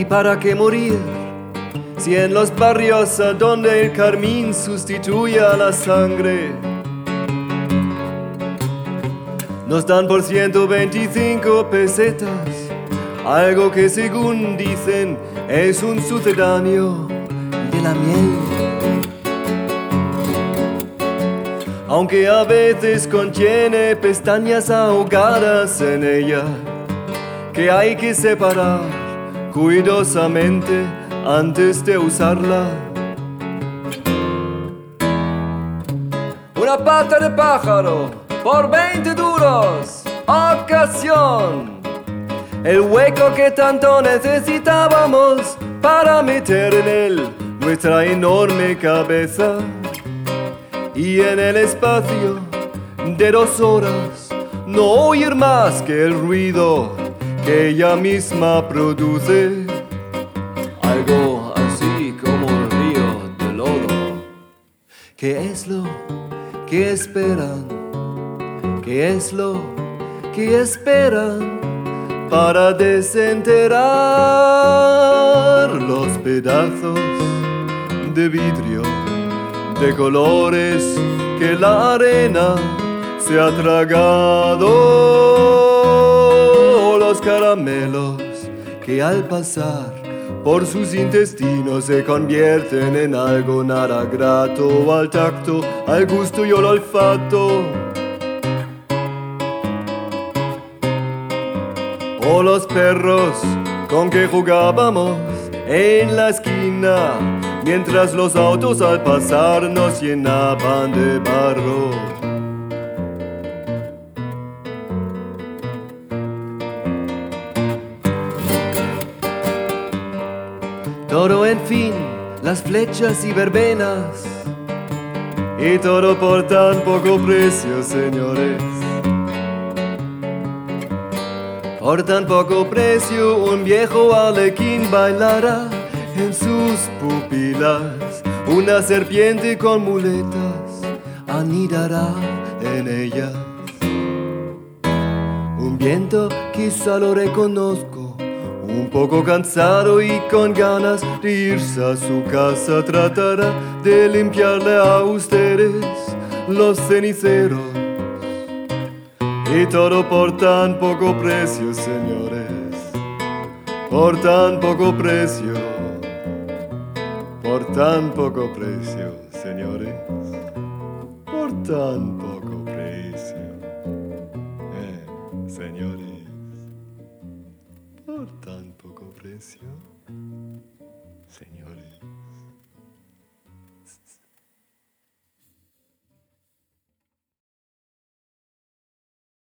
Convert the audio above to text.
¿Y para qué morir? Si en los barrios a donde el carmín sustituye a la sangre, nos dan por 125 pesetas algo que según dicen es un sucedáneo de la miel. Aunque a veces contiene pestañas ahogadas en ella, que hay que separar cuidadosamente antes de usarla. Una pata de pájaro por 20 duros, ocasión. El hueco que tanto necesitábamos para meter en él nuestra enorme cabeza. Y en el espacio de 2 horas no oír más que el ruido que ella misma produce. Algo así como un río de lodo. ¿Qué es lo que esperan? ¿Qué es lo que esperan para desenterrar los pedazos de vidrio de colores que la arena se ha tragado? Los caramelos que al pasar por sus intestinos se convierten en algo nada grato al tacto, al gusto y al olfato. O los perros con que jugábamos en la esquina, mientras los autos al pasar nos llenaban de barro. Todo en fin, las flechas y verbenas, y todo por tan poco precio, señores. Por tan poco precio un viejo arlequín bailará en sus pupilas. Una serpiente con muletas anidará en ellas. Un viento quizá lo reconozco, un poco cansado y con ganas de irse a su casa, tratará de limpiarle a ustedes los ceniceros. Y todo por tan poco precio, señores, por tan poco precio, por tan poco precio, señores, por tan poco precio, señores, por tan poco precio, señores.